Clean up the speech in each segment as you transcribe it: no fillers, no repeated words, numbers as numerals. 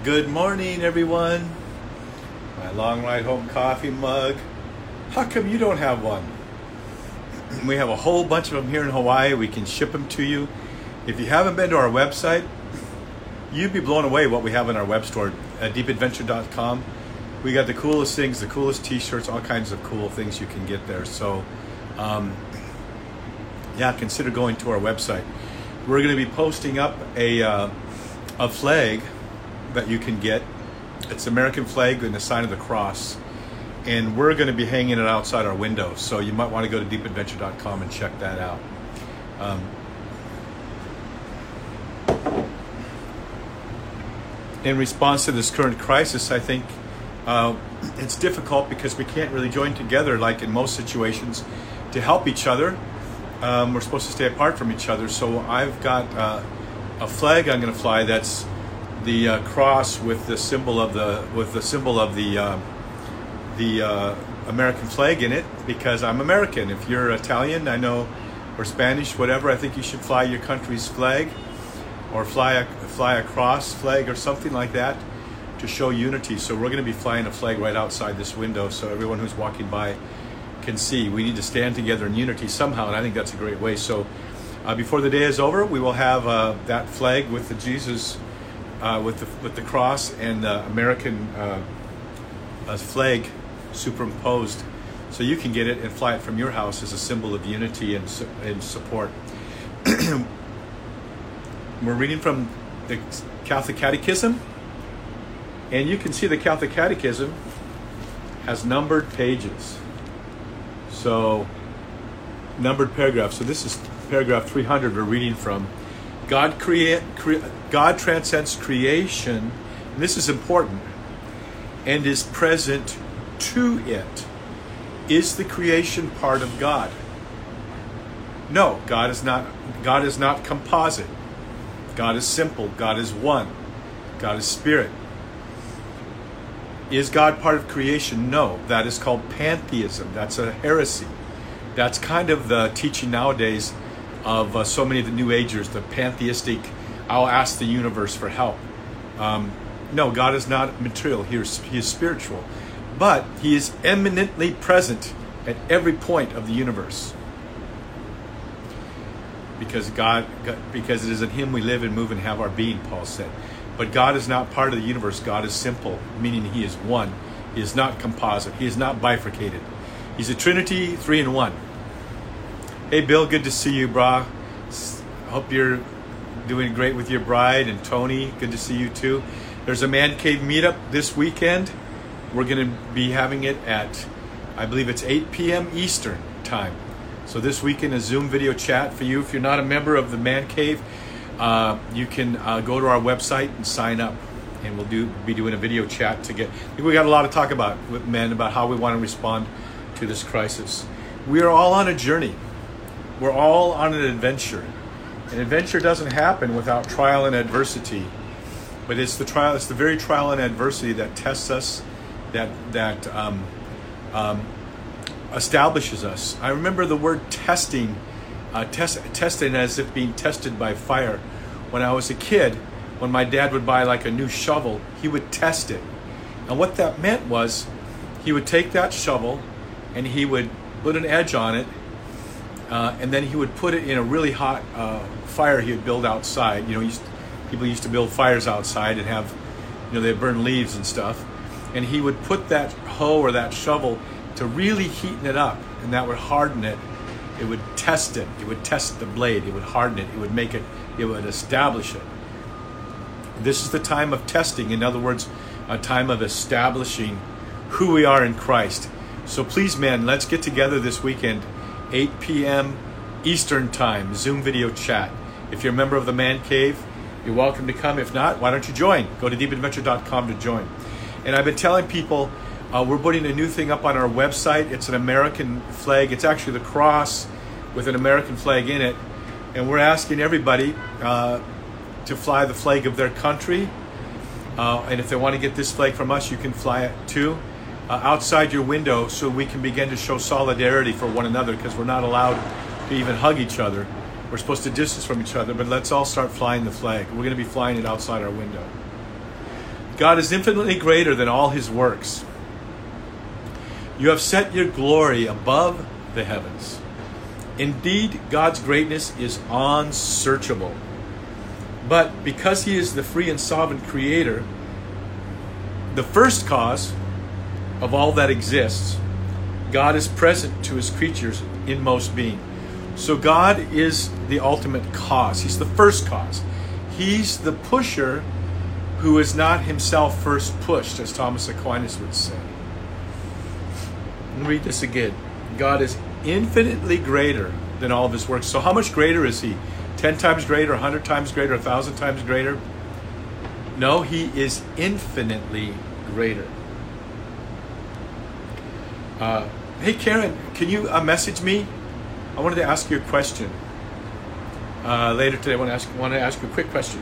Good morning, everyone. My long ride home coffee mug. How come you don't have one? We have a whole bunch of them here in Hawaii. We can ship them to you. If you haven't been to our website, you'd be blown away what we have in our web store at deepadventure.com. We got the coolest things, the coolest t-shirts, all kinds of cool things you can get there. So, consider going to our website. We're going to be posting up a flag that you can get. It's the American flag and the sign of the cross. And we're going to be hanging it outside our window. So you might want to go to deepadventure.com and check that out. In response to this current crisis, I think it's difficult because we can't really join together like in most situations to help each other. We're supposed to stay apart from each other. So I've got a flag I'm going to fly that's the cross with the symbol of the American flag in it, because I'm American. If you're Italian, I know, or Spanish, whatever, I think you should fly your country's flag, or fly a cross flag or something like that to show unity. So we're going to be flying a flag right outside this window so everyone who's walking by can see. We need to stand together in unity somehow, and I think that's a great way. So before the day is over, we will have that flag with the Jesus, with the cross and the American flag superimposed, so you can get it and fly it from your house as a symbol of unity and support. We're reading from the Catholic Catechism, and you can see the Catholic Catechism has numbered pages, so numbered paragraphs. So this is paragraph 300 we're reading from. God transcends creation, and this is important, and is present to it. Is the creation part of God? No, God is not composite. God is simple. God is one. God is spirit. Is God part of creation? No. That is called pantheism. That's a heresy. That's kind of the teaching nowadays of so many of the New Agers, the pantheistic, I'll ask the universe for help. No, God is not material. He is spiritual. But he is eminently present at every point of the universe. Because it is in him we live and move and have our being, Paul said. But God is not part of the universe. God is simple, meaning he is one. He is not composite. He is not bifurcated. He's a Trinity, 3 in 1. Hey, Bill, good to see you, brah. Hope you're doing great with your bride. And Tony, good to see you too. There's a Man Cave meetup this weekend. We're going to be having it at, I believe it's 8 p.m. Eastern time. So this weekend, a Zoom video chat for you. If you're not a member of the Man Cave, you can go to our website and sign up. And we'll be doing a video chat to get. I think we got a lot to talk about with men about how we want to respond to this crisis. We are all on a journey. We're all on an adventure. An adventure doesn't happen without trial and adversity. But it's the very trial and adversity that tests us, that establishes us. I remember the word testing, testing as if being tested by fire. When I was a kid, when my dad would buy like a new shovel, he would test it. And what that meant was he would take that shovel and he would put an edge on it, and then he would put it in a really hot fire he would build outside. People used to build fires outside and have, they'd burn leaves and stuff. And he would put that hoe or that shovel to really heaten it up, and that would harden it. It would test it. It would test the blade. It would harden it. It would make it. It would establish it. This is the time of testing. In other words, a time of establishing who we are in Christ. So please, men, let's get together this weekend, 8 p.m. Eastern time, Zoom video chat. If you're a member of the Man Cave, you're welcome to come. If not, why don't you join? Go to deepadventure.com to join. And I've been telling people, we're putting a new thing up on our website. It's an American flag. It's actually the cross with an American flag in it. And we're asking everybody to fly the flag of their country. And if they want to get this flag from us, you can fly it too. Outside your window, so we can begin to show solidarity for one another, because we're not allowed to even hug each other. We're supposed to distance from each other, but let's all start flying the flag. We're going to be flying it outside our window. God is infinitely greater than all his works. You have set your glory above the heavens. Indeed, God's greatness is unsearchable. But because he is the free and sovereign creator, the first cause of all that exists, God is present to his creatures in most being. So God is the ultimate cause. He's the first cause. He's the pusher who is not himself first pushed, as Thomas Aquinas would say. Let me read this again. God is infinitely greater than all of his works. So how much greater is he? 10 times greater, 100 times greater, 1,000 times greater? No, he is infinitely greater. Hey Karen, can you message me? I wanted to ask you a question. Later today, I want to ask you a quick question.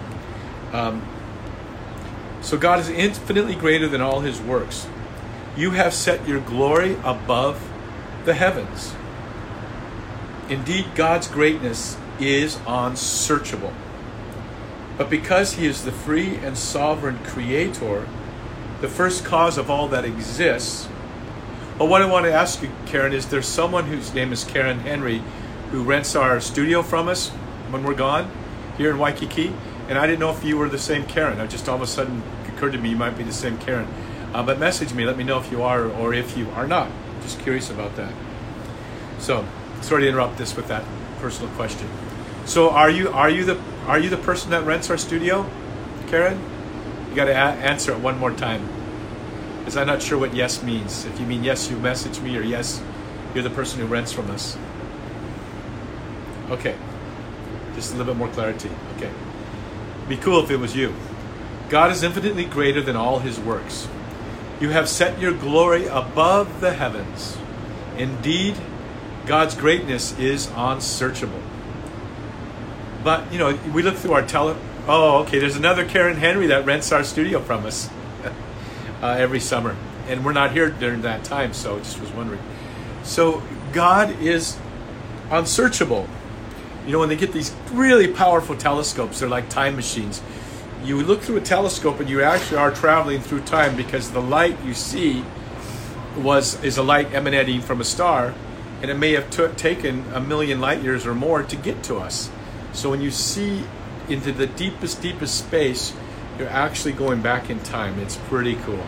So God is infinitely greater than all his works. You have set your glory above the heavens. Indeed, God's greatness is unsearchable. But because he is the free and sovereign creator, the first cause of all that exists. But what I want to ask you, Karen, is there's someone whose name is Karen Henry who rents our studio from us when we're gone here in Waikiki. And I didn't know if you were the same Karen. It just all of a sudden occurred to me you might be the same Karen. But message me, let me know if you are or if you are not. Just curious about that. So, sorry to interrupt this with that personal question. So, are you the person that rents our studio, Karen? You got to answer it one more time, because I'm not sure what yes means. If you mean yes, you message me, or yes, you're the person who rents from us. Okay, just a little bit more clarity. Okay, be cool if it was you. God is infinitely greater than all his works. You have set your glory above the heavens. Indeed, God's greatness is unsearchable. But, we look through our Oh, okay, there's another Karen Henry that rents our studio from us every summer. And we're not here during that time, so I just was wondering. So, God is unsearchable. When they get these really powerful telescopes, they're like time machines. You look through a telescope and you actually are traveling through time, because the light you see is a light emanating from a star, and it may have taken 1 million light years or more to get to us. So when you see into the deepest space, you're actually going back in time. It's pretty cool.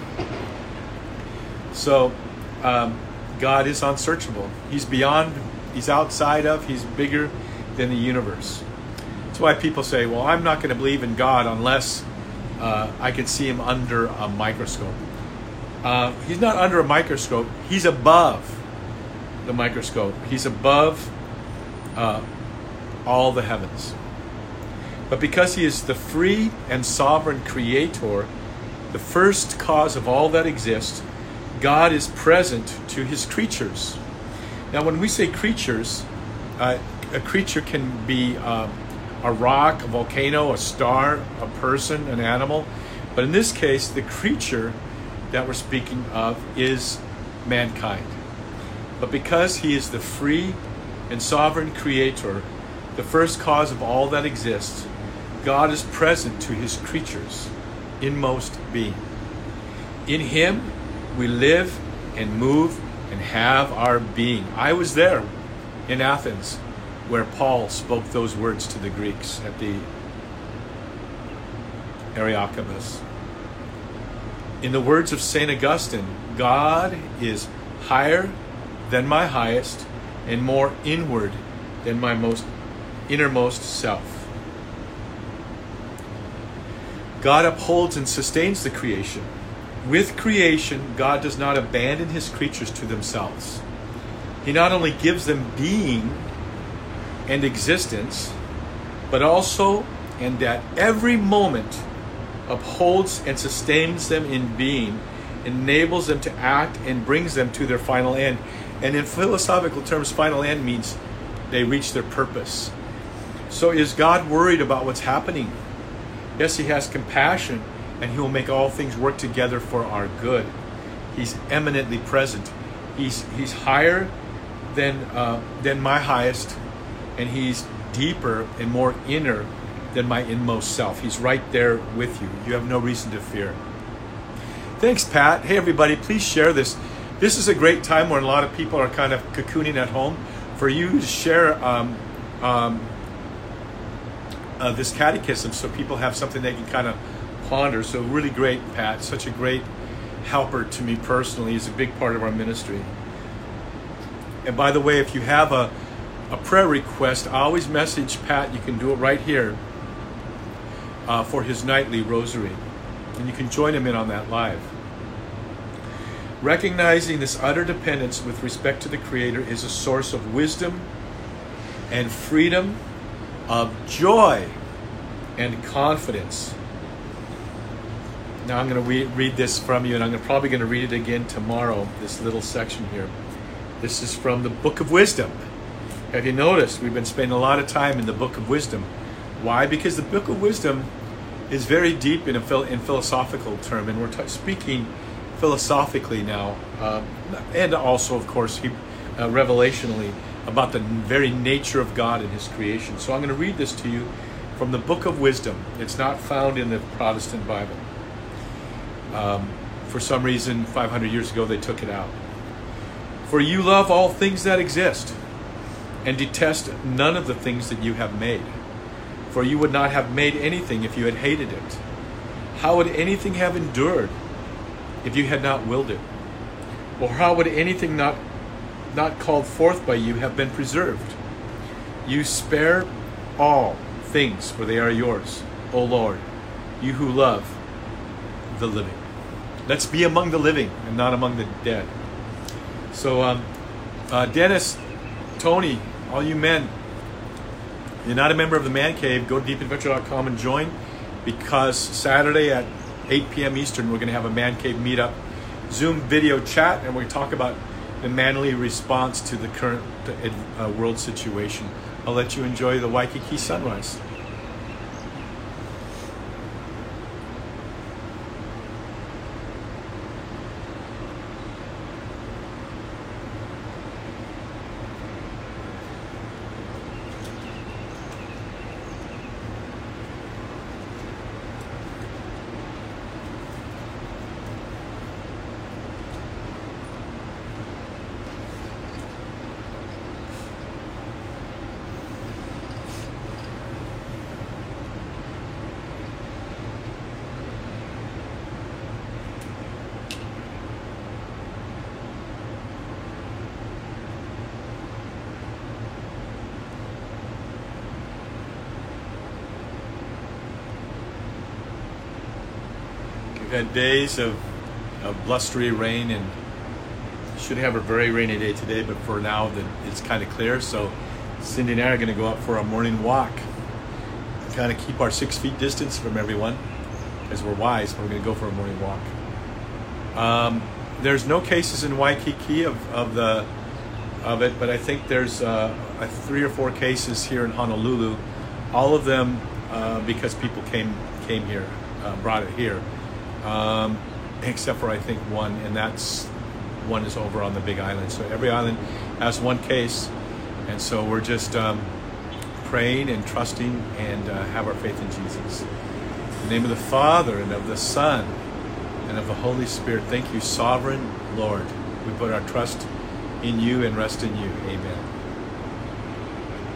So God is unsearchable. He's beyond, he's outside of, he's bigger than the universe. That's why people say, well, I'm not going to believe in God unless I can see him under a microscope. He's not under a microscope. He's above the microscope. He's above all the heavens. But because he is the free and sovereign creator, the first cause of all that exists, God is present to his creatures. Now, when we say creatures, a creature can be a rock, a volcano, a star, a person, an animal. But in this case, the creature that we're speaking of is mankind. But because he is the free and sovereign creator, the first cause of all that exists, God is present to his creatures, inmost being. In him, we live and move and have our being. I was there in Athens, where Paul spoke those words to the Greeks at the Areopagus. In the words of St. Augustine, God is higher than my highest and more inward than my most innermost self. God upholds and sustains the creation. With creation, God does not abandon his creatures to themselves. He not only gives them being and existence, but also, and at every moment, upholds and sustains them in being, enables them to act, and brings them to their final end. And in philosophical terms, final end means they reach their purpose. So is God worried about what's happening? Yes, he has compassion, and he will make all things work together for our good. He's eminently present. He's higher than my highest, and he's deeper and more inner than my inmost self. He's right there with you. You have no reason to fear. Thanks, Pat. Hey, everybody, please share this. This is a great time when a lot of people are kind of cocooning at home. For you to share this catechism so people have something they can kind of ponder. So really great, Pat. Such a great helper to me personally. He's a big part of our ministry. And by the way, if you have a prayer request, I always message Pat. You can do it right here for his nightly rosary. And you can join him in on that live. Recognizing this utter dependence with respect to the Creator is a source of wisdom and freedom, of joy and confidence. Now I'm going to read this from you, and I'm probably going to read it again tomorrow, this little section here. This is from the Book of Wisdom. Have you noticed we've been spending a lot of time in the Book of Wisdom? Why? Because the Book of Wisdom is very deep in philosophical term, and we're speaking philosophically now, and also, of course, revelationally about the very nature of God and His creation. So I'm going to read this to you from the Book of Wisdom. It's not found in the Protestant Bible. For some reason, 500 years ago, they took it out. For you love all things that exist, and detest none of the things that you have made. For you would not have made anything if you had hated it. How would anything have endured if you had not willed it? Or how would anything not called forth by you have been preserved? You spare all things, for they are yours, O Lord, you who love the living. Let's be among the living and not among the dead. So, Dennis, Tony, all you men, if you're not a member of the Man Cave, go to deepadventure.com and join, because Saturday at 8 p.m. Eastern, we're going to have a Man Cave meetup, Zoom video chat, and we're going to talk about the manly response to the current world situation. I'll let you enjoy the Waikiki sunrise. We've had days of blustery rain, and should have a very rainy day today, but for now it's kind of clear. So Cindy and I are going to go out for a morning walk, kind of keep our 6 feet distance from everyone, because we're wise. We're going to go for a morning walk. There's no cases in Waikiki of it, but I think there's 3 or 4 cases here in Honolulu. All of them because people came here, brought it here. Except for I think one, and that's one is over on the Big Island. So every island has one case, and so we're just praying and trusting and have our faith in Jesus. In the name of the Father and of the Son and of the Holy Spirit. Thank you, Sovereign Lord. We put our trust in you and rest in you. Amen.